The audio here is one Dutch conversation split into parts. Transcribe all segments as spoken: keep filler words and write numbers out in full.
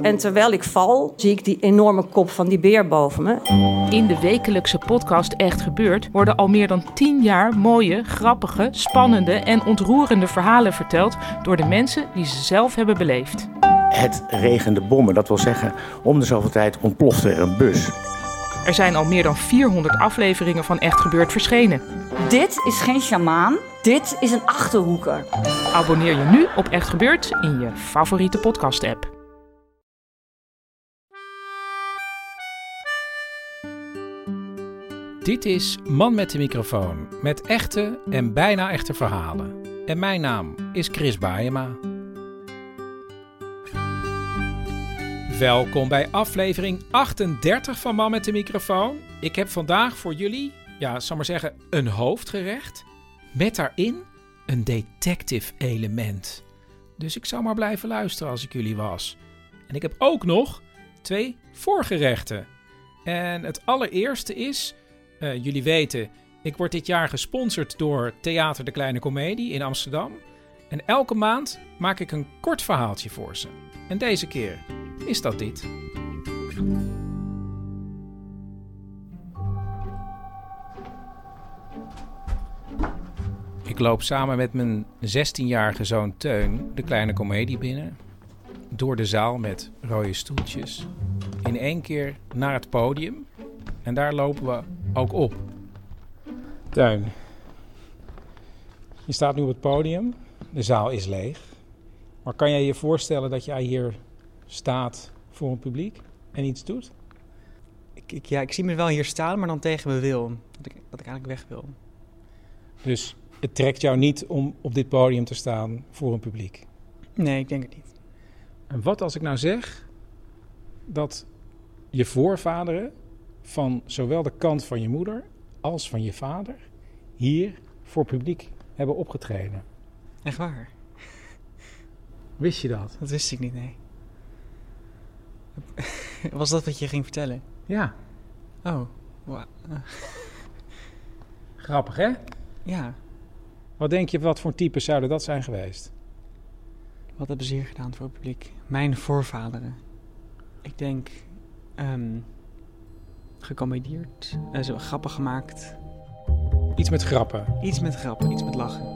En terwijl ik val, zie ik die enorme kop van die beer boven me. In de wekelijkse podcast Echt Gebeurd worden al meer dan tien jaar mooie, grappige, spannende en ontroerende verhalen verteld door de mensen die ze zelf hebben beleefd. Het regende bommen, dat wil zeggen, om de zoveel tijd ontplofte er een bus. Er zijn al meer dan vierhonderd afleveringen van Echt Gebeurd verschenen. Dit is geen sjamaan, dit is een Achterhoeker. Abonneer je nu op Echt Gebeurd in je favoriete podcast-app. Dit is Man met de microfoon, met echte en bijna echte verhalen. En mijn naam is Chris Baaema. Welkom bij aflevering achtendertig van Man met de microfoon. Ik heb vandaag voor jullie, ja, zal maar zeggen, een hoofdgerecht. Met daarin een detective element. Dus ik zou maar blijven luisteren als ik jullie was. En ik heb ook nog twee voorgerechten. En het allereerste is, uh, jullie weten, ik word dit jaar gesponsord door Theater de Kleine Comedie in Amsterdam. En elke maand maak ik een kort verhaaltje voor ze. En deze keer is dat dit. Ik loop samen met mijn zestienjarige zoon Teun de Kleine Comedie binnen. Door de zaal met rode stoeltjes. In één keer naar het podium. En daar lopen we ook op. Teun, je staat nu op het podium. De zaal is leeg. Maar kan jij je voorstellen dat jij hier staat voor een publiek en iets doet? Ik, ik, ja, ik zie me wel hier staan, maar dan tegen mijn wil. Dat ik, dat ik eigenlijk weg wil. Dus het trekt jou niet om op dit podium te staan voor een publiek? Nee, ik denk het niet. En wat als ik nou zeg dat je voorvaderen van zowel de kant van je moeder als van je vader hier voor publiek hebben opgetreden? Echt waar? Wist je dat? Dat wist ik niet, nee. Was dat wat je ging vertellen? Ja. Oh, wow. Grappig, hè? Ja. Wat denk je, wat voor types zouden dat zijn geweest? Wat hebben ze hier gedaan voor het publiek? Mijn voorvaderen. Ik denk, um, gecomedieerd, uh, zo grappen gemaakt. Iets met grappen? Iets met grappen, iets met lachen.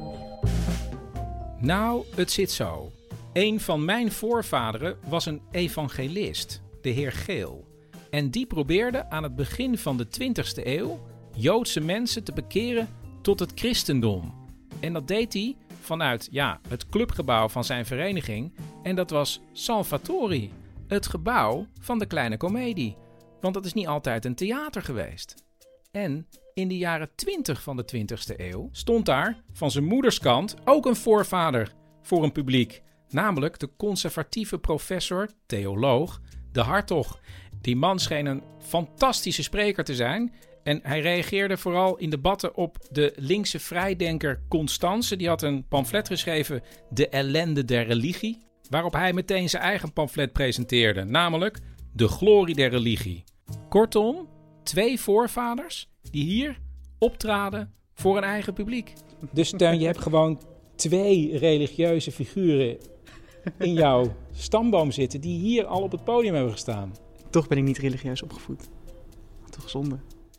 Nou, het zit zo. Een van mijn voorvaderen was een evangelist, de heer Geel. En die probeerde aan het begin van de twintigste eeuw Joodse mensen te bekeren tot het christendom. En dat deed hij vanuit ja, het clubgebouw van zijn vereniging. En dat was Salvatori, het gebouw van de Kleine Comedie. Want dat is niet altijd een theater geweest. En in de jaren twintig van de twintigste eeuw stond daar van zijn moederskant ook een voorvader voor een publiek. Namelijk de conservatieve professor, theoloog, de Hartog. Die man scheen een fantastische spreker te zijn. En hij reageerde vooral in debatten op de linkse vrijdenker Constance. Die had een pamflet geschreven, De ellende der religie. Waarop hij meteen zijn eigen pamflet presenteerde. Namelijk De glorie der religie. Kortom, twee voorvaders die hier optraden voor een eigen publiek. Dus Teun, je hebt gewoon twee religieuze figuren in jouw stamboom zitten die hier al op het podium hebben gestaan. Toch ben ik niet religieus opgevoed. Toch zonde.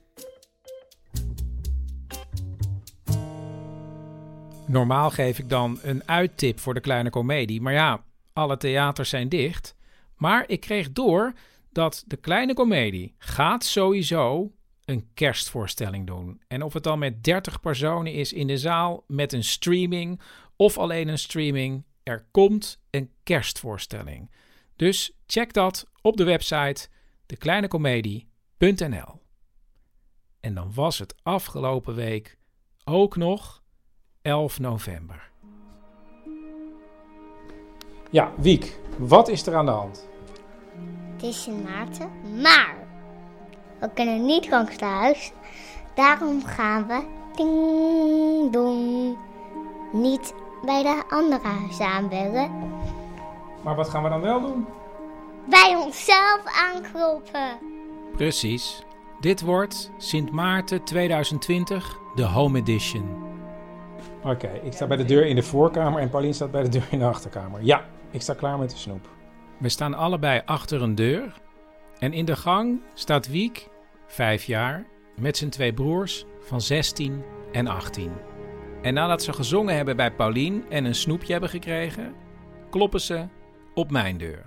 Normaal geef ik dan een uittip voor de Kleine Comedie. Maar ja, alle theaters zijn dicht. Maar ik kreeg door dat de Kleine Comedie gaat sowieso een kerstvoorstelling doen. En of het dan met dertig personen is in de zaal, met een streaming of alleen een streaming, er komt een kerstvoorstelling. Dus check dat op de website de kleine comedie punt n l. En dan was het afgelopen week ook nog elf november. Ja, Wiek, wat is er aan de hand? Het is Sint Maarten, maar we kunnen niet langs de huis. Daarom gaan we ding dong niet bij de andere huizen aanbellen. Maar wat gaan we dan wel doen? Bij onszelf aankloppen. Precies. Dit wordt Sint Maarten tweeduizend twintig, de Home Edition. Oké, okay, ik sta bij de deur in de voorkamer en Paulien staat bij de deur in de achterkamer. Ja, ik sta klaar met de snoep. We staan allebei achter een deur. En in de gang staat Wiek, vijf jaar, met zijn twee broers van zestien en achttien. En nadat ze gezongen hebben bij Paulien en een snoepje hebben gekregen, kloppen ze op mijn deur.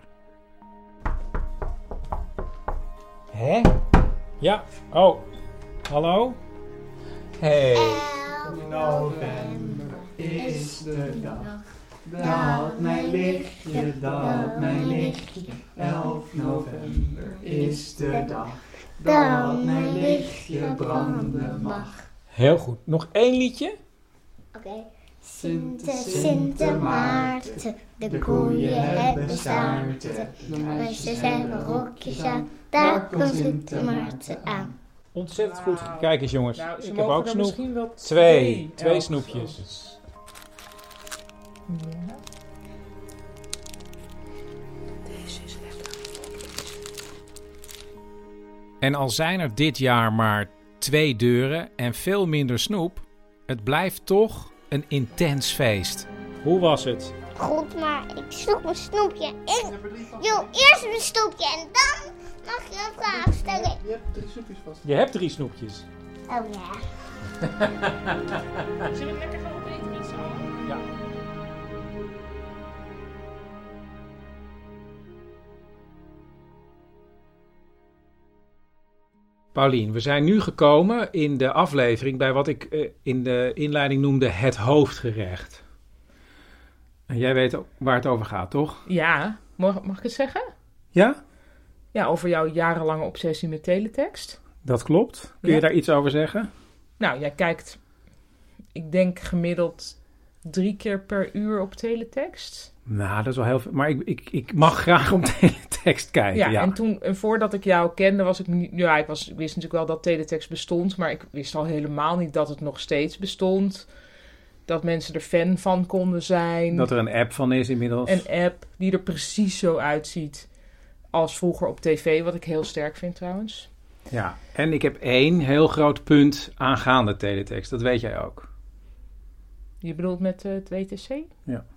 Hé? Ja. Oh. Hallo? Hey. November is de dag. Daalt mijn lichtje, daalt mijn lichtje. elf november is de dag. Dat mijn lichtje branden mag. Heel goed. Nog één liedje? Oké. Okay. Sinte, Sinte Maarten, de koeien hebben staarten. De meisjes hebben rokjes aan, daar komt Sinte Maarten aan. Ontzettend goed. Kijk eens jongens, Nou, ze ik heb mogen ook er snoep. misschien wel Twee, twee, twee elk snoepjes. snoepjes. Ja. Deze is lekker. En al zijn er dit jaar maar twee deuren en veel minder snoep, het blijft toch een intens feest. Hoe was het? Goed, maar ik zoek mijn snoepje. Ik wil eerst mijn snoepje en dan mag je een vraag stellen. Je hebt drie snoepjes vast. Je hebt drie snoepjes. Oh ja. Zullen we lekker gaan opeten met z'n allen? Ja. Paulien, we zijn nu gekomen in de aflevering bij wat ik uh, in de inleiding noemde het hoofdgerecht. En jij weet ook waar het over gaat, toch? Ja, mag, mag ik het zeggen? Ja? Ja, over jouw jarenlange obsessie met teletext. Dat klopt. Kun je Ja. daar iets over zeggen? Nou, jij kijkt, ik denk gemiddeld drie keer per uur op teletext. Nou, dat is wel heel veel. Maar ik, ik, ik mag graag op teletext kijken. Ja, Ja, en toen, en voordat ik jou kende, was ik niet. Ja, ik, was, ik wist natuurlijk wel dat teletext bestond, maar ik wist al helemaal niet dat het nog steeds bestond. Dat mensen er fan van konden zijn. Dat er een app van is inmiddels. Een app die er precies zo uitziet als vroeger op tv, wat ik heel sterk vind trouwens. Ja, en ik heb één heel groot punt aangaande teletext. Dat weet jij ook. Je bedoelt met uh, het W T C? Ja.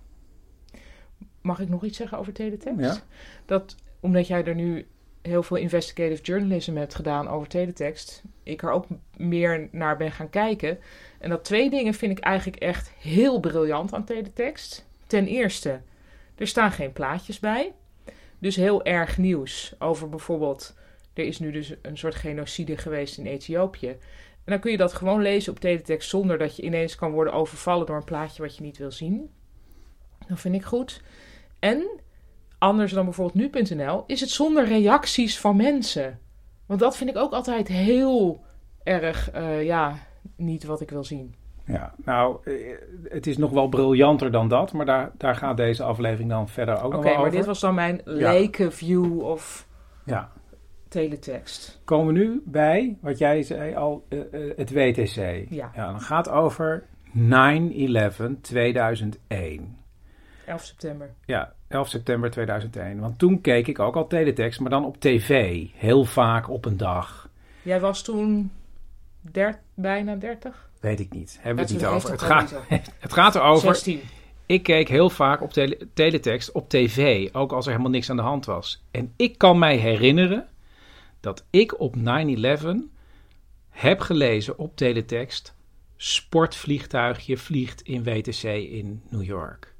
Mag ik nog iets zeggen over teletext? Ja. Dat, omdat jij er nu heel veel investigative journalism hebt gedaan over teletext, ik er ook meer naar ben gaan kijken. En dat twee dingen vind ik eigenlijk echt heel briljant aan teletext. Ten eerste, er staan geen plaatjes bij. Dus heel erg nieuws over bijvoorbeeld, er is nu dus een soort genocide geweest in Ethiopië. En dan kun je dat gewoon lezen op teletext zonder dat je ineens kan worden overvallen door een plaatje wat je niet wil zien. Dat vind ik goed. En, anders dan bijvoorbeeld nu punt n l, is het zonder reacties van mensen. Want dat vind ik ook altijd heel erg, uh, ja, niet wat ik wil zien. Ja, nou, het is nog wel briljanter dan dat, maar daar, daar gaat deze aflevering dan verder ook Oké, nog wel over. maar dit was dan mijn leken view of ja. teletext. Komen we nu bij, wat jij zei al, uh, uh, het W T C. Ja. Ja, dan gaat over nine eleven tweeduizend één. elf september. Ja, elf september tweeduizend één. Want toen keek ik ook al teletext, maar dan op tv. Heel vaak op een dag. Jij was toen der, bijna dertig? Weet ik niet. Hebben we het Ja, niet toen over. heeft Het het gaat, wel niet het gaat erover. zestien. Ik keek heel vaak op tele- teletext op tv, ook als er helemaal niks aan de hand was. En ik kan mij herinneren dat ik op nine eleven heb gelezen op teletext: sportvliegtuigje vliegt in W T C in New York.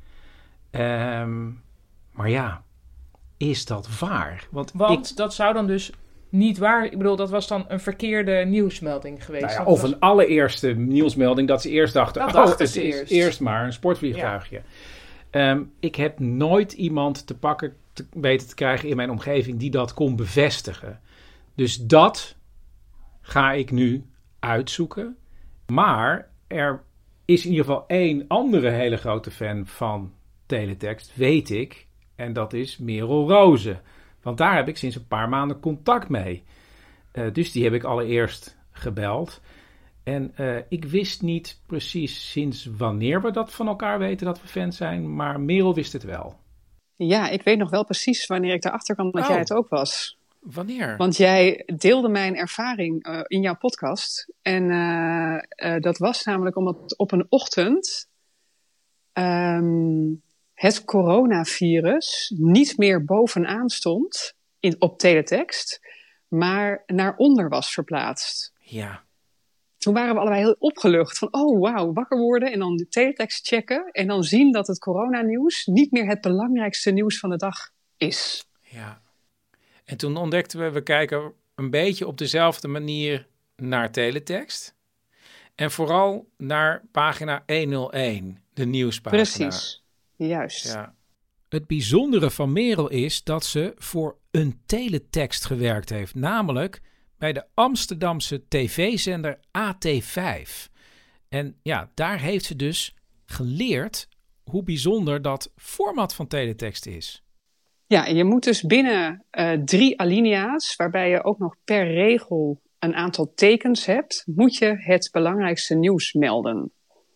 Um, maar ja, is dat waar? Want, Want ik, dat zou dan dus niet waar... Ik bedoel, dat was dan een verkeerde nieuwsmelding geweest. nou ja, Dat of was... een allereerste nieuwsmelding dat ze eerst dachten... Dat oh, dachten het ze is eerst. eerst maar een sportvliegtuigje. Ja. Um, ik heb nooit iemand te pakken te weten te krijgen in mijn omgeving die dat kon bevestigen. Dus dat ga ik nu uitzoeken. Maar er is in ieder geval één andere hele grote fan van teletext, weet ik. En dat is Merel Rozen. Want daar heb ik sinds een paar maanden contact mee. Uh, dus die heb ik allereerst gebeld. En uh, ik wist niet precies sinds wanneer we dat van elkaar weten dat we fans zijn. Maar Merel wist het wel. Ja, ik weet nog wel precies wanneer ik daarachter kwam dat oh. jij het ook was. Wanneer? Want jij deelde mijn ervaring uh, in jouw podcast. En uh, uh, dat was namelijk omdat op een ochtend... Um, het coronavirus niet meer bovenaan stond in, op teletext, maar naar onder was verplaatst. Ja. Toen waren we allebei heel opgelucht van, oh wauw, wakker worden en dan de teletext checken en dan zien dat het coronanieuws niet meer het belangrijkste nieuws van de dag is. Ja. En toen ontdekten we, we kijken een beetje op dezelfde manier naar teletext. En vooral naar pagina honderdéén, de nieuwspagina. Precies, juist. Ja. Het bijzondere van Merel is dat ze voor een teletext gewerkt heeft. Namelijk bij de Amsterdamse tv-zender A T vijf. En ja, daar heeft ze dus geleerd hoe bijzonder dat format van teletext is. Ja, en je moet dus binnen uh, drie alinea's, waarbij je ook nog per regel een aantal tekens hebt, moet je het belangrijkste nieuws melden.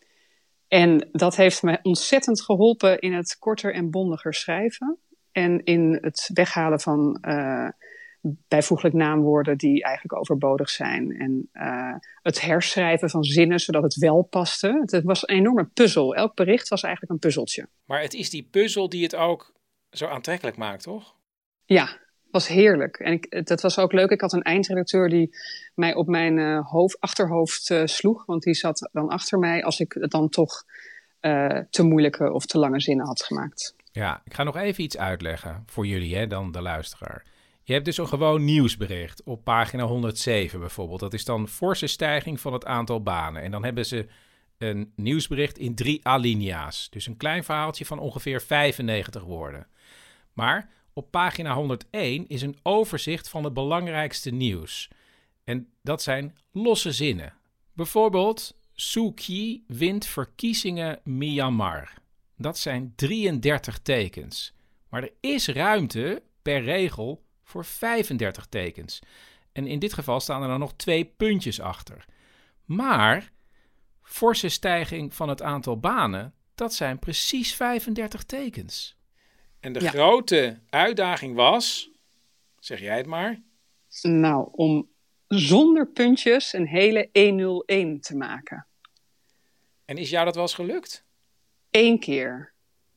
En dat heeft me ontzettend geholpen in het korter en bondiger schrijven. En in het weghalen van uh, bijvoeglijk naamwoorden die eigenlijk overbodig zijn. En uh, het herschrijven van zinnen, zodat het wel paste. Het was een enorme puzzel. Elk bericht was eigenlijk een puzzeltje. Maar het is die puzzel die het ook zo aantrekkelijk maakt, toch? Ja, was heerlijk. En ik, dat was ook leuk. Ik had een eindredacteur die mij op mijn uh, hoofd, achterhoofd uh, sloeg. Want die zat dan achter mij als ik het dan toch uh, te moeilijke of te lange zinnen had gemaakt. Ja, ik ga nog even iets uitleggen voor jullie, hè, dan de luisteraar. Je hebt dus een gewoon nieuwsbericht op pagina honderdzeven bijvoorbeeld. Dat is dan forse stijging van het aantal banen. En dan hebben ze een nieuwsbericht in drie alinea's. Dus een klein verhaaltje van ongeveer vijfennegentig woorden. Maar op pagina honderdéén is een overzicht van het belangrijkste nieuws. En dat zijn losse zinnen. Bijvoorbeeld, Suu Kyi wint verkiezingen Myanmar. Dat zijn drieëndertig tekens. Maar er is ruimte per regel voor vijfendertig tekens. En in dit geval staan er dan nog twee puntjes achter. Maar forse stijging van het aantal banen, dat zijn precies vijfendertig tekens. En de ja. grote uitdaging was, zeg jij het maar? Nou, om zonder puntjes een hele honderdéén te maken. En is jou dat wel eens gelukt? Eén keer.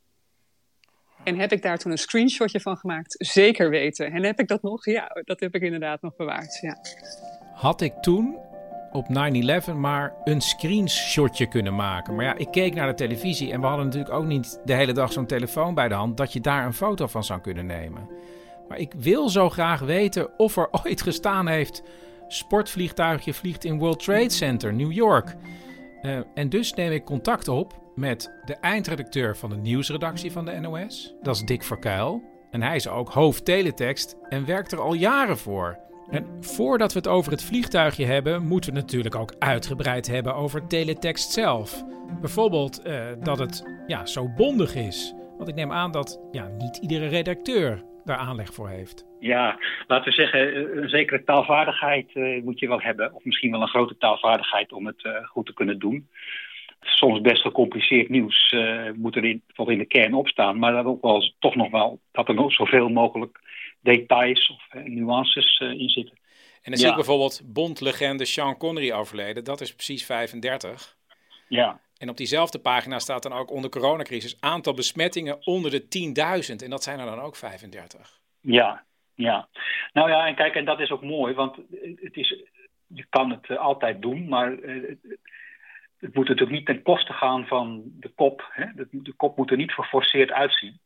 En heb ik daar toen een screenshotje van gemaakt? Zeker weten. En heb ik dat nog? Ja, dat heb ik inderdaad nog bewaard. Ja. Had ik toen op nine eleven maar een screenshotje kunnen maken. Maar ja, ik keek naar de televisie en we hadden natuurlijk ook niet de hele dag zo'n telefoon bij de hand dat je daar een foto van zou kunnen nemen. Maar ik wil zo graag weten of er ooit gestaan heeft: sportvliegtuigje vliegt in World Trade Center, New York. Uh, en dus neem ik contact op met de eindredacteur van de nieuwsredactie van de N O S. Dat is Dick Verkuil. En hij is ook hoofd teletext en werkt er al jaren voor. En voordat we het over het vliegtuigje hebben, moeten we het natuurlijk ook uitgebreid hebben over teletext zelf. Bijvoorbeeld uh, dat het ja, zo bondig is. Want ik neem aan dat ja, niet iedere redacteur daar aanleg voor heeft. Ja, laten we zeggen, een zekere taalvaardigheid uh, moet je wel hebben. Of misschien wel een grote taalvaardigheid om het uh, goed te kunnen doen. Soms best gecompliceerd nieuws uh, moet er in, tot in de kern opstaan. Maar dat ook wel toch nog wel dat er nog zoveel mogelijk details of uh, nuances uh, in zitten. En dan zie ik bijvoorbeeld Bond-legende Sean Connery overleden. Dat is precies vijfendertig. Ja. En op diezelfde pagina staat dan ook onder coronacrisis aantal besmettingen onder de tienduizend. En dat zijn er dan ook vijfendertig. Ja, ja. Nou ja, en kijk, en dat is ook mooi. Want het is, je kan het uh, altijd doen, maar Uh, het moet natuurlijk niet ten koste gaan van de kop. Hè? De, de kop moet er niet geforceerd uitzien.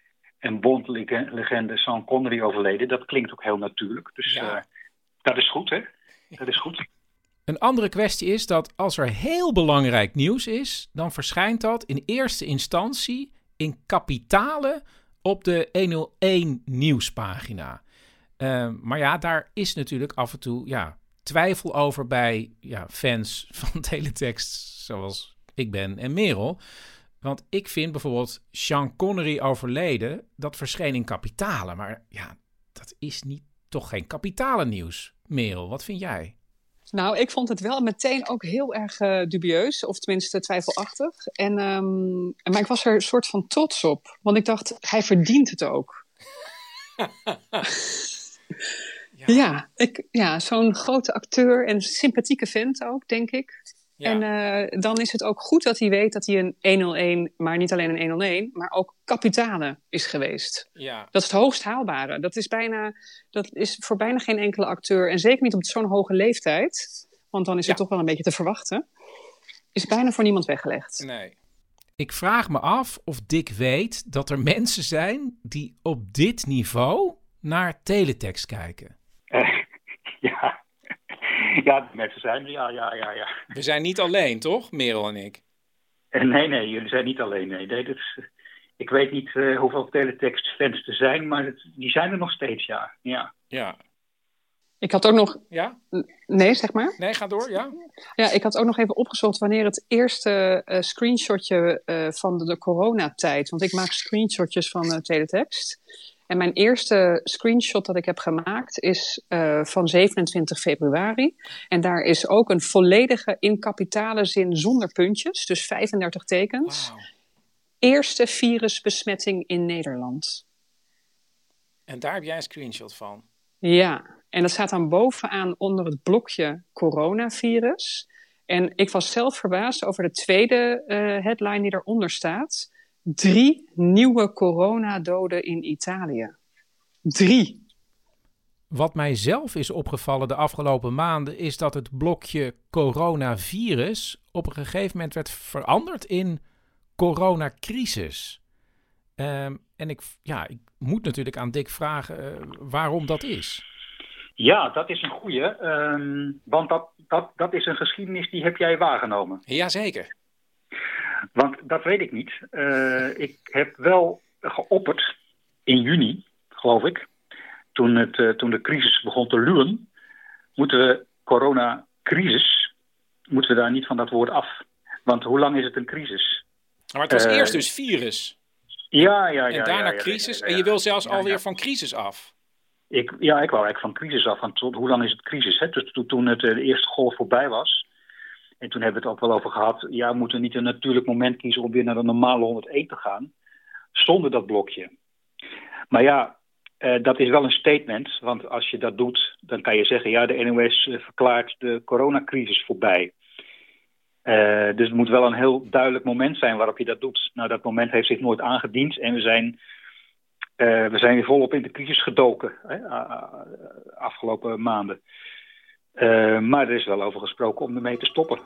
En Bond-legende Sean Connery overleden, dat klinkt ook heel natuurlijk. Dus ja. uh, dat is goed, hè? Dat is goed. Een andere kwestie is dat als er heel belangrijk nieuws is, dan verschijnt dat in eerste instantie in kapitalen op de honderdéén nieuwspagina. Uh, maar ja, daar is natuurlijk af en toe ja, twijfel over bij ja, fans van teletext, zoals ik ben en Merel. Want ik vind bijvoorbeeld Sean Connery overleden, dat verscheen in kapitalen. Maar ja, dat is niet, toch geen kapitalennieuws. Merel, wat vind jij? Nou, ik vond het wel meteen ook heel erg uh, dubieus, of tenminste twijfelachtig. En, um, maar ik was er een soort van trots op, want ik dacht, hij verdient het ook. Ja, ja, ik, ja zo'n grote acteur en sympathieke vent ook, denk ik. Ja. En uh, dan is het ook goed dat hij weet dat hij een honderdéén, maar niet alleen een honderdéén, maar ook kapitale is geweest. Ja. Dat is het hoogst haalbare. Dat is, bijna, dat is voor bijna geen enkele acteur, en zeker niet op zo'n hoge leeftijd, want dan is het ja. toch wel een beetje te verwachten, is bijna voor niemand weggelegd. Nee. Ik vraag me af of Dick weet dat er mensen zijn die op dit niveau naar teletext kijken. Uh, ja. Ja, de mensen zijn er, ja, ja, ja, ja. We zijn niet alleen, toch, Merel en ik? Nee, nee, jullie zijn niet alleen. Nee. Nee, dat is, ik weet niet uh, hoeveel teletext-fans er zijn, maar het, die zijn er nog steeds, ja. ja. Ja. Ik had ook nog... Ja? Nee, zeg maar. Nee, ga door, ja. Ja, ik had ook nog even opgezocht wanneer het eerste uh, screenshotje uh, van de, de coronatijd... Want ik maak screenshotjes van uh, teletext. En mijn eerste screenshot dat ik heb gemaakt is uh, van zevenentwintig februari. En daar is ook een volledige in kapitale zin zonder puntjes. Dus vijfendertig tekens. Wow. Eerste virusbesmetting in Nederland. En daar heb jij een screenshot van? Ja, en dat staat dan bovenaan onder het blokje coronavirus. En ik was zelf verbaasd over de tweede uh, headline die eronder staat. Drie nieuwe coronadoden in Italië. Drie. Wat mij zelf is opgevallen de afgelopen maanden is dat het blokje coronavirus op een gegeven moment werd veranderd in coronacrisis. Um, en ik, ja, ik moet natuurlijk aan Dick vragen uh, waarom dat is. Ja, dat is een goeie. Um, want dat, dat, dat is een geschiedenis die heb jij waargenomen. Jazeker. Want dat weet ik niet. Uh, ik heb wel geopperd in juni, geloof ik, toen, het, uh, toen de crisis begon te luwen, moeten we coronacrisis, moeten we daar niet van dat woord af. Want hoe lang is het een crisis? Maar het was uh, eerst dus virus. Ja, ja, ja. En daarna ja, ja, crisis. Ja, ja, ja, en je wil zelfs ja, alweer ja. van crisis af. Ik, ja, ik wou eigenlijk van crisis af. Want tot, hoe lang is het crisis? Hè? Dus, toen het, de eerste golf voorbij was. En toen hebben we het ook wel over gehad. Ja, we moeten niet een natuurlijk moment kiezen om weer naar de normale honderdéén te gaan. Zonder dat blokje. Maar ja, uh, dat is wel een statement. Want als je dat doet, dan kan je zeggen, ja, de N O S verklaart de coronacrisis voorbij. Uh, dus het moet wel een heel duidelijk moment zijn waarop je dat doet. Nou, dat moment heeft zich nooit aangediend. En we zijn, uh, we zijn weer volop in de crisis gedoken. Hè, afgelopen maanden. Uh, maar er is wel over gesproken om ermee te stoppen.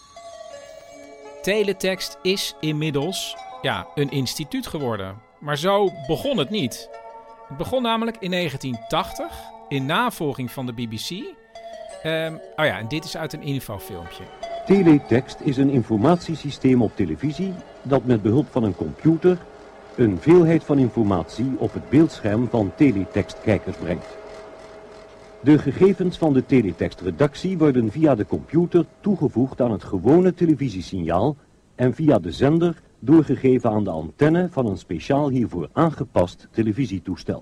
Teletext is inmiddels ja, een instituut geworden. Maar zo begon het niet. Het begon namelijk in negentien tachtig in navolging van de B B C. Um, oh ja, en dit is uit een infofilmpje. Teletext is een informatiesysteem op televisie dat met behulp van een computer een veelheid van informatie op het beeldscherm van teletextkijkers brengt. De gegevens van de teletextredactie worden via de computer toegevoegd aan het gewone televisiesignaal en via de zender doorgegeven aan de antenne van een speciaal hiervoor aangepast televisietoestel.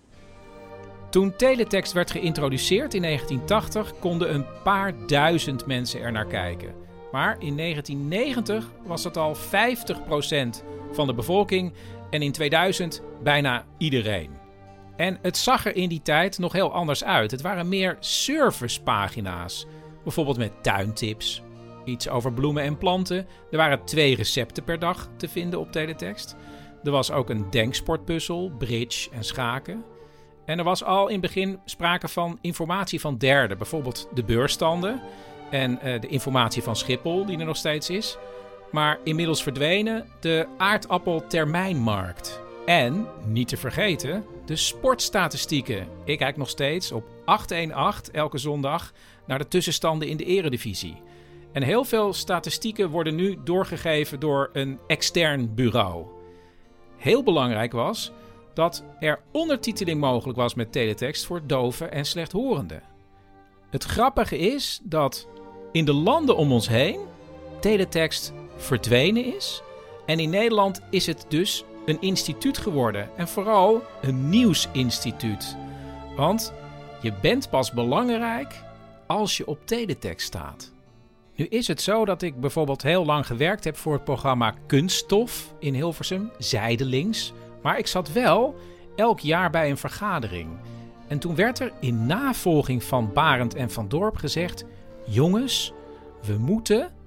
Toen teletext werd geïntroduceerd in negentien tachtig konden een paar duizend mensen er naar kijken. Maar in negentien negentig was het al vijftig procent van de bevolking en in tweeduizend bijna iedereen. En het zag er in die tijd nog heel anders uit. Het waren meer servicepagina's. Bijvoorbeeld met tuintips, iets over bloemen en planten. Er waren twee recepten per dag te vinden op teletext. Er was ook een denksportpuzzel, bridge en schaken. En er was al in het begin sprake van informatie van derden. Bijvoorbeeld de beursstanden en uh, de informatie van Schiphol, die er nog steeds is. Maar inmiddels verdwenen de aardappeltermijnmarkt. En, niet te vergeten, de sportstatistieken. Ik kijk nog steeds op achthonderdachttien elke zondag naar de tussenstanden in de eredivisie. En heel veel statistieken worden nu doorgegeven door een extern bureau. Heel belangrijk was dat er ondertiteling mogelijk was met teletext voor doven en slechthorenden. Het grappige is dat in de landen om ons heen teletext verdwenen is. En in Nederland is het dus een instituut geworden. En vooral een nieuwsinstituut. Want je bent pas belangrijk als je op teletext staat. Nu is het zo dat ik bijvoorbeeld heel lang gewerkt heb voor het programma Kunststof in Hilversum, zijdelings. Maar ik zat wel elk jaar bij een vergadering. En toen werd er in navolging van Barend en van Dorp gezegd: jongens, we moeten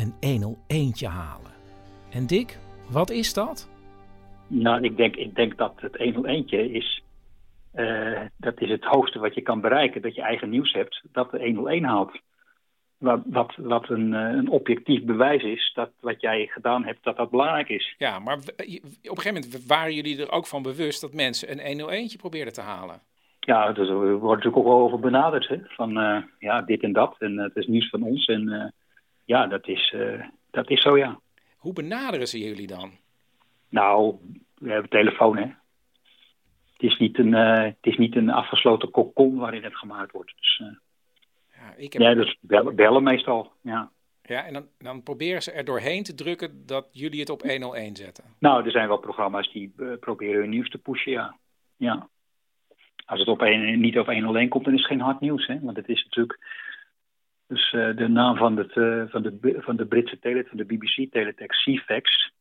een honderdéén halen. En Dick, wat is dat? Nou, ik denk, ik denk dat het honderdéén is, uh, dat is het hoogste wat je kan bereiken. Dat je eigen nieuws hebt, dat de honderdéén haalt. Wat, wat, wat een, een objectief bewijs is dat wat jij gedaan hebt, dat dat belangrijk is. Ja, maar op een gegeven moment waren jullie er ook van bewust dat mensen een honderdéén probeerden te halen. Ja, dus we worden natuurlijk ook wel over benaderd. Hè? Van uh, ja, dit en dat. En uh, het is nieuws van ons. En uh, ja, dat is, uh, dat is zo, ja. Hoe benaderen ze jullie dan? Nou, we hebben telefoon, hè. Het is niet een, uh, het is niet een afgesloten kokon waarin het gemaakt wordt. Dus, uh, ja, ik heb... ja, dus bellen, bellen meestal, ja. Ja, en dan, dan proberen ze er doorheen te drukken dat jullie het op honderdéén zetten. Nou, er zijn wel programma's die uh, proberen hun nieuws te pushen, ja. Ja. Als het op een, niet op honderdéén komt, dan is het geen hard nieuws, hè. Want het is natuurlijk... Dus uh, de naam van, het, uh, van, de, van de Britse tele, van de B B C teletext, C FAX,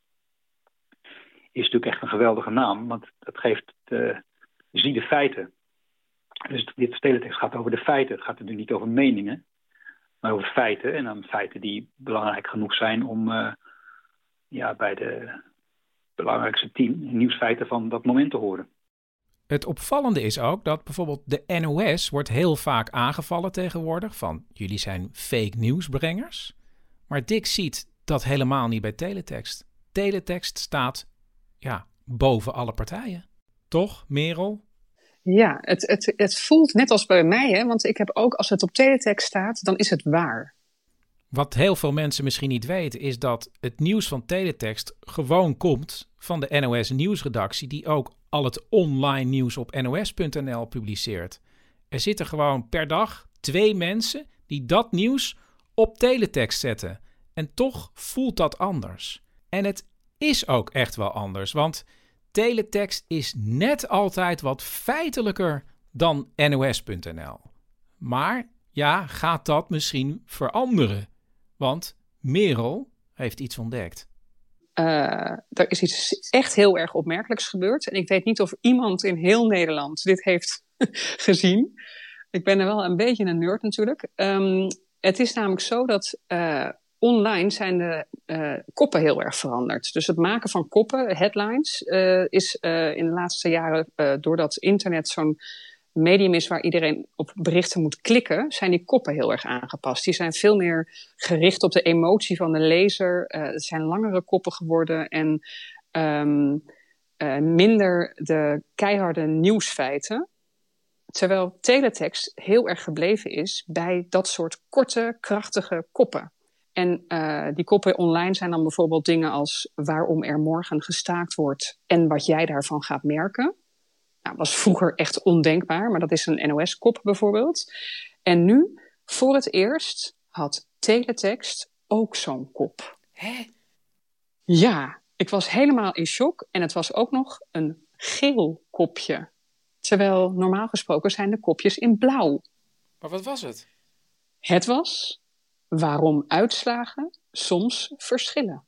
is natuurlijk echt een geweldige naam, want dat geeft de, zie de feiten. Dus dit teletext gaat over de feiten. Het gaat natuurlijk niet over meningen, maar over feiten. En dan feiten die belangrijk genoeg zijn om uh, ja, bij de belangrijkste tien nieuwsfeiten van dat moment te horen. Het opvallende is ook dat bijvoorbeeld de N O S wordt heel vaak aangevallen tegenwoordig van jullie zijn fake nieuwsbrengers. Maar Dick ziet dat helemaal niet bij teletext. Teletext staat ja, boven alle partijen. Toch, Merel? Ja, het, het, het voelt net als bij mij, hè? Want ik heb ook, als het op teletext staat, dan is het waar. Wat heel veel mensen misschien niet weten, is dat het nieuws van teletext gewoon komt van de N O S nieuwsredactie, die ook al het online nieuws op N O S punt N L publiceert. Er zitten gewoon per dag twee mensen die dat nieuws op teletext zetten. En toch voelt dat anders. En het is ook echt wel anders, want teletext is net altijd wat feitelijker dan N O S punt N L. Maar ja, gaat dat misschien veranderen? Want Merel heeft iets ontdekt. Uh, er is iets echt heel erg opmerkelijks gebeurd. En ik weet niet of iemand in heel Nederland dit heeft gezien. Ik ben er wel een beetje een nerd natuurlijk. Um, het is namelijk zo dat uh, online zijn de uh, koppen heel erg veranderd. Dus het maken van koppen, headlines, uh, is uh, in de laatste jaren, uh, doordat internet zo'n medium is waar iedereen op berichten moet klikken, zijn die koppen heel erg aangepast. Die zijn veel meer gericht op de emotie van de lezer. Uh, het zijn langere koppen geworden en um, uh, minder de keiharde nieuwsfeiten. Terwijl teletext heel erg gebleven is bij dat soort korte, krachtige koppen. En uh, die koppen online zijn dan bijvoorbeeld dingen als waarom er morgen gestaakt wordt en wat jij daarvan gaat merken. Nou, was vroeger echt ondenkbaar, maar dat is een N O S-kop bijvoorbeeld. En nu, voor het eerst, had teletext ook zo'n kop. Hè? Ja, ik was helemaal in shock en het was ook nog een geel kopje. Terwijl normaal gesproken zijn de kopjes in blauw. Maar wat was het? Het was waarom uitslagen soms verschillen.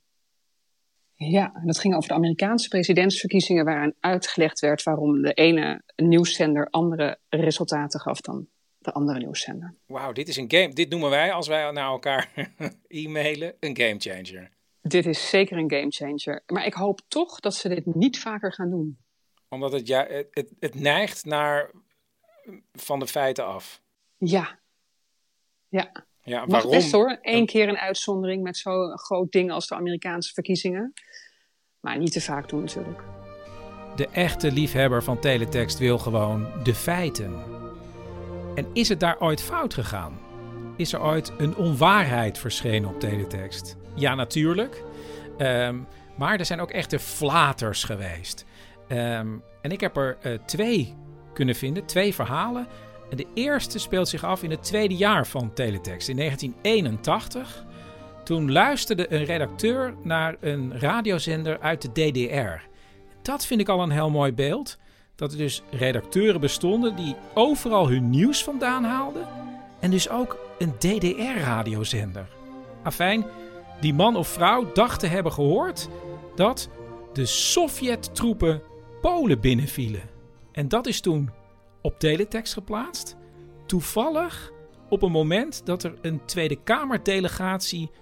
Ja, en dat ging over de Amerikaanse presidentsverkiezingen, waaraan uitgelegd werd waarom de ene nieuwszender andere resultaten gaf dan de andere nieuwszender. Wauw, dit is een game. Dit noemen wij, als wij naar elkaar e-mailen, een gamechanger. Dit is zeker een gamechanger. Maar ik hoop toch dat ze dit niet vaker gaan doen. Omdat het, ja, het, het, het neigt naar van de feiten af. Ja. Ja. Ja, Mag waarom? best hoor. Eén keer een uitzondering met zo'n groot ding als de Amerikaanse verkiezingen. Maar niet te vaak doen natuurlijk. De echte liefhebber van teletext wil gewoon de feiten. En is het daar ooit fout gegaan? Is er ooit een onwaarheid verschenen op teletext? Ja, natuurlijk. Um, maar er zijn ook echte flaters geweest. Um, en ik heb er uh, twee kunnen vinden, twee verhalen. De eerste speelt zich af in het tweede jaar van teletext, in negentien eenentachtig. Toen luisterde een redacteur naar een radiozender uit de D D R. Dat vind ik al een heel mooi beeld. Dat er dus redacteuren bestonden die overal hun nieuws vandaan haalden. En dus ook een D D R-radiozender. Afijn, die man of vrouw dacht te hebben gehoord dat de Sovjet-troepen Polen binnenvielen. En dat is toen op teletext geplaatst. Toevallig op een moment dat er een Tweede Kamerdelegatie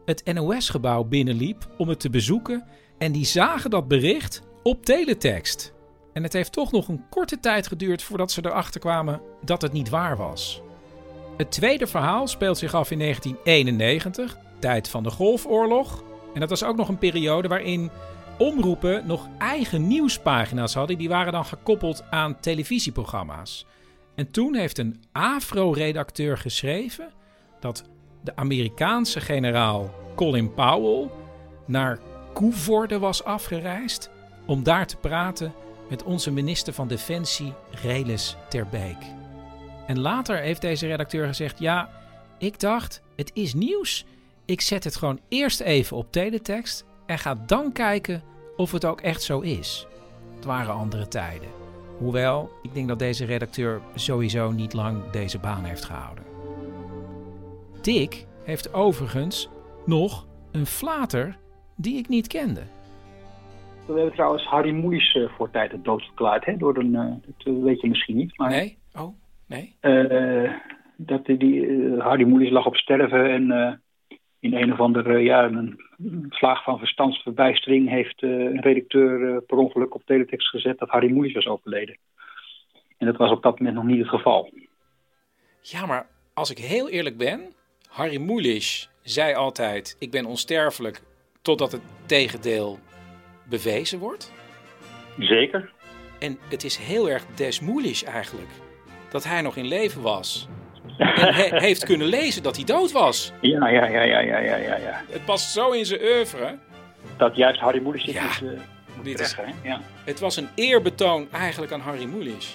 het N O S-gebouw binnenliep om het te bezoeken en die zagen dat bericht op teletext. En het heeft toch nog een korte tijd geduurd voordat ze erachter kwamen dat het niet waar was. Het tweede verhaal speelt zich af in negentien eenennegentig, tijd van de Golfoorlog. En dat was ook nog een periode waarin omroepen nog eigen nieuwspagina's hadden. Die waren dan gekoppeld aan televisieprogramma's. En toen heeft een AVRO-redacteur geschreven dat de Amerikaanse generaal Colin Powell naar Coevorde was afgereisd om daar te praten met onze minister van Defensie, Reles ter Beek. En later heeft deze redacteur gezegd, ja, ik dacht, het is nieuws. Ik zet het gewoon eerst even op teletext en ga dan kijken of het ook echt zo is. Het waren andere tijden. Hoewel, ik denk dat deze redacteur sowieso niet lang deze baan heeft gehouden. Dick heeft overigens nog een flater die ik niet kende. We hebben trouwens Harry Mulisch uh, voor tijd het dood verklaard, hè? Door een, uh, dat weet je misschien niet. Maar, nee? Oh, nee? Uh, dat die, uh, Harry Mulisch lag op sterven en uh, in een of andere, uh, ja, een, een vlaag van verstandsverbijstering heeft uh, een redacteur uh, per ongeluk op teletext gezet dat Harry Mulisch was overleden. En dat was op dat moment nog niet het geval. Ja, maar als ik heel eerlijk ben, Harry Mulisch zei altijd, ik ben onsterfelijk totdat het tegendeel bewezen wordt. Zeker. En het is heel erg des Mulisch eigenlijk dat hij nog in leven was. En he- heeft kunnen lezen dat hij dood was. Ja, ja, ja, ja, ja, ja, ja. ja. Het past zo in zijn oeuvre. Dat juist Harry Mulisch dit ja, moet, uh, moet dit krijgen, is, hè? Ja. Het was een eerbetoon eigenlijk aan Harry Mulisch.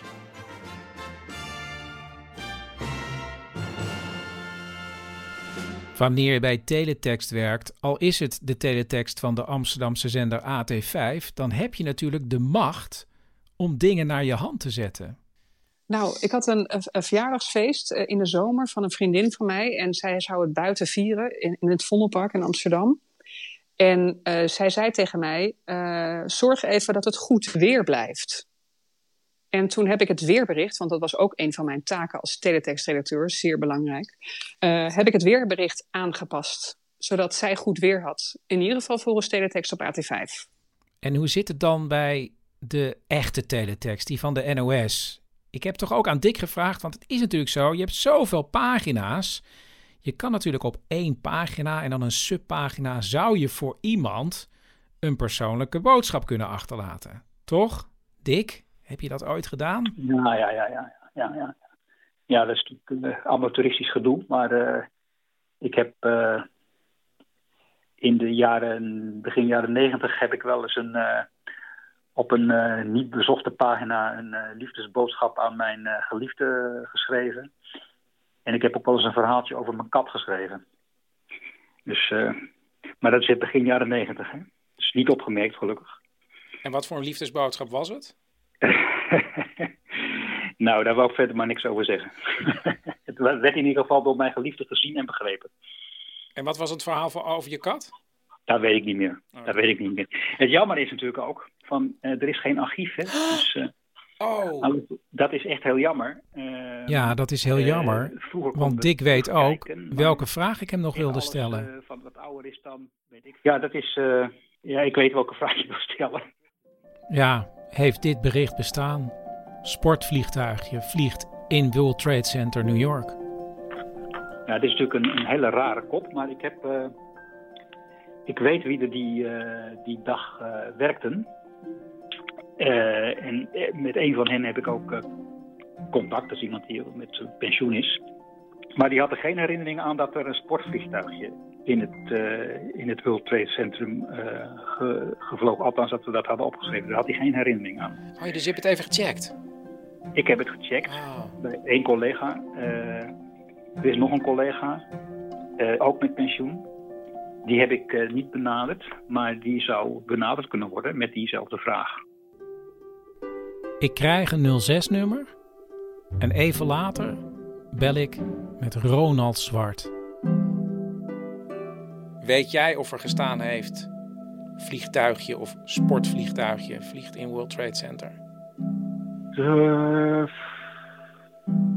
Wanneer je bij teletext werkt, al is het de teletext van de Amsterdamse zender A T vijf, dan heb je natuurlijk de macht om dingen naar je hand te zetten. Nou, ik had een, een verjaardagsfeest in de zomer van een vriendin van mij. En zij zou het buiten vieren in, in het Vondelpark in Amsterdam. En uh, zij zei tegen mij, uh, zorg even dat het goed weer blijft. En toen heb ik het weerbericht, want dat was ook een van mijn taken als teletextredacteur, zeer belangrijk. Uh, heb ik het weerbericht aangepast, zodat zij goed weer had. In ieder geval volgens teletext op A T vijf. En hoe zit het dan bij de echte teletext, die van de N O S? Ik heb toch ook aan Dick gevraagd, want het is natuurlijk zo, je hebt zoveel pagina's. Je kan natuurlijk op één pagina en dan een subpagina zou je voor iemand een persoonlijke boodschap kunnen achterlaten. Toch, Dick? Heb je dat ooit gedaan? Ja, ja, ja, ja, ja, ja. Ja, dat is natuurlijk uh, amateuristisch gedoe, maar uh, ik heb uh, in de jaren, begin jaren negentig heb ik wel eens een, uh, op een uh, niet bezochte pagina een uh, liefdesboodschap aan mijn uh, geliefde geschreven. En ik heb ook wel eens een verhaaltje over mijn kat geschreven. Dus, uh, maar dat is in begin jaren negentig, hè. Dus niet opgemerkt, gelukkig. En wat voor een liefdesboodschap was het? Nou, daar wou ik verder maar niks over zeggen. Het werd in ieder geval door mijn geliefde gezien en begrepen. En wat was het verhaal voor, over je kat? Dat weet ik niet meer. Oh. Dat weet ik niet meer. Het jammer is natuurlijk ook, van, uh, er is geen archief. Hè? Dus, uh, oh. Dat is echt heel jammer. Uh, ja, dat is heel jammer. Uh, want Dick weet ook kijken, welke vraag ik hem nog wilde alles, stellen. Uh, van wat ouder is dan, weet ik. Ja, dat is... Uh, ja, ik weet welke vraag je wil stellen. Ja, heeft dit bericht bestaan? Sportvliegtuigje vliegt in World Trade Center New York. Ja, het is natuurlijk een, een hele rare kop, maar ik heb... Uh, ik weet wie er die, uh, die dag uh, werkten. Uh, en met een van hen heb ik ook uh, contact. Dat is iemand die met pensioen is. Maar die had er geen herinnering aan dat er een sportvliegtuigje in het, uh, in het World Trade Centrum uh, ge, gevlogen. Althans, dat we dat hadden opgeschreven. Daar had hij geen herinnering aan. Oh, dus je hebt het even gecheckt? Ik heb het gecheckt oh. bij één collega. Uh, er is nog een collega, uh, ook met pensioen. Die heb ik uh, niet benaderd, maar die zou benaderd kunnen worden met diezelfde vraag. Ik krijg een nul zes nummer en even later bel ik met Ronald Zwart. Weet jij of er gestaan heeft vliegtuigje of sportvliegtuigje vliegt in World Trade Center? Uh,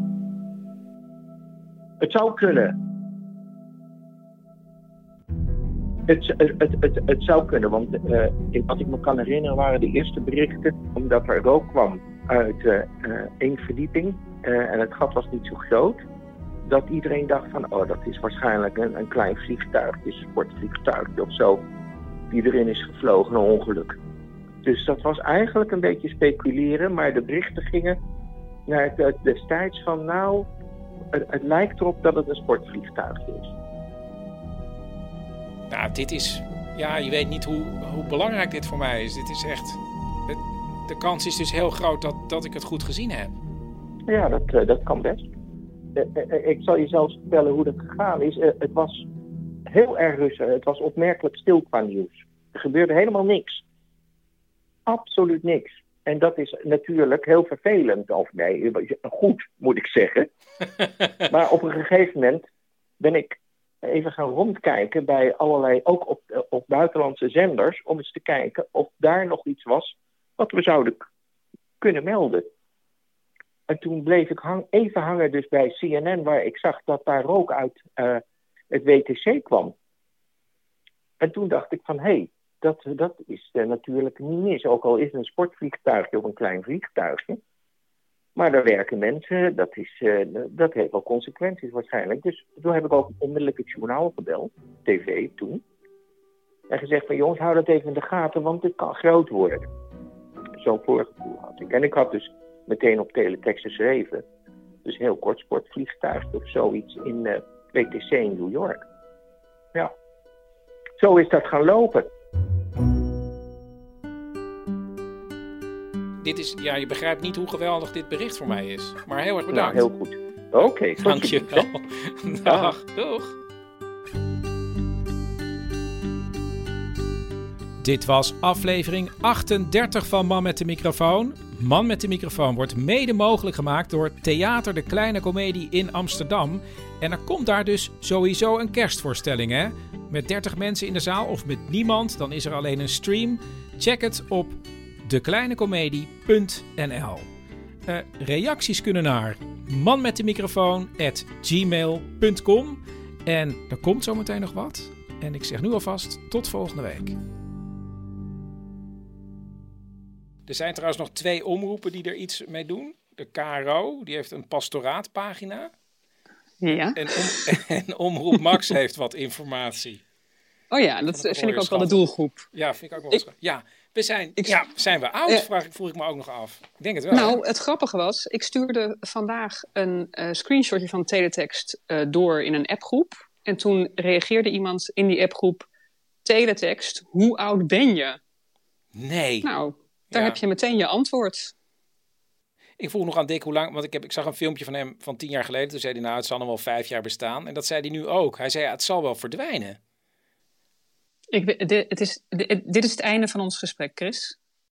het zou kunnen. Het, het, het, het, het zou kunnen, want uh, wat ik me kan herinneren waren de eerste berichten, omdat er rook kwam uit uh, uh, één verdieping uh, en het gat was niet zo groot, dat iedereen dacht van, oh, dat is waarschijnlijk een, een klein vliegtuigje, een sportvliegtuigje of zo, die erin is gevlogen, een ongeluk. Dus dat was eigenlijk een beetje speculeren, maar de berichten gingen naar het, destijds van, nou, het, het lijkt erop dat het een sportvliegtuigje is. Nou, dit is... Ja, je weet niet hoe, hoe belangrijk dit voor mij is. Dit is echt... Het, de kans is dus heel groot dat, dat ik het goed gezien heb. Ja, dat, uh, dat kan best. Uh, uh, ik zal je zelfs vertellen hoe dat gegaan is. Uh, het was heel erg rustig. Het was opmerkelijk stil qua nieuws. Er gebeurde helemaal niks. Absoluut niks. En dat is natuurlijk heel vervelend. Of nee, goed moet ik zeggen. Maar op een gegeven moment ben ik even gaan rondkijken bij allerlei, ook op, op buitenlandse zenders, om eens te kijken of daar nog iets was wat we zouden k- kunnen melden. En toen bleef ik hang, even hangen dus bij C N N, waar ik zag dat daar rook uit uh, het W T C kwam. En toen dacht ik van, hé, hey, dat, dat is uh, natuurlijk niet mis. Ook al is het een sportvliegtuigje of een klein vliegtuigje. Maar daar werken mensen, dat, is, uh, dat heeft wel consequenties waarschijnlijk. Dus toen heb ik ook onmiddellijk het journaal gebeld, tv toen. En gezegd van, jongens, hou dat even in de gaten, want het kan groot worden. Zo'n voorgevoel had ik. En ik had dus meteen op teletext geschreven. Dus heel kort, sportvliegtuig of zoiets in uh, W T C in New York. Ja, zo is dat gaan lopen. Dit is, ja, je begrijpt niet hoe geweldig dit bericht voor mij is. Maar heel erg bedankt. Nou, heel goed. Oké, okay, dank je wel. Dag. Doeg. Dit was aflevering achtendertig van Man met de Microfoon. Man met de Microfoon wordt mede mogelijk gemaakt door Theater de Kleine Comedie in Amsterdam. En er komt daar dus sowieso een kerstvoorstelling, hè? Met dertig mensen in de zaal of met niemand, dan is er alleen een stream. Check het op dekleinecomedie punt n l. Uh, reacties kunnen naar manmetdemicrofoon at gmail punt com. En er komt zometeen nog wat. En ik zeg nu alvast tot volgende week. Er zijn trouwens nog twee omroepen die er iets mee doen. De K R O, die heeft een pastoraatpagina. Ja. En, om, en Omroep Max heeft wat informatie. Oh ja, dat vind ik ook wel de doelgroep. Ja, vind ik ook wel eens. Ja, we zijn, ik, ja, zijn we oud? Ja. Vraag, vroeg ik me ook nog af. Ik denk het wel. Nou, hè? Het grappige was, ik stuurde vandaag een uh, screenshotje van teletext uh, door in een appgroep. En toen reageerde iemand in die appgroep, teletext, hoe oud ben je? Nee. Nou, daar ja. heb je meteen je antwoord. Ik vroeg nog aan Dick hoe lang, want ik, heb, ik zag een filmpje van hem van tien jaar geleden. Toen zei hij, nou, het zal nog wel vijf jaar bestaan. En dat zei hij nu ook. Hij zei, ja, het zal wel verdwijnen. Ik, dit, het is, dit, dit is het einde van ons gesprek, Chris.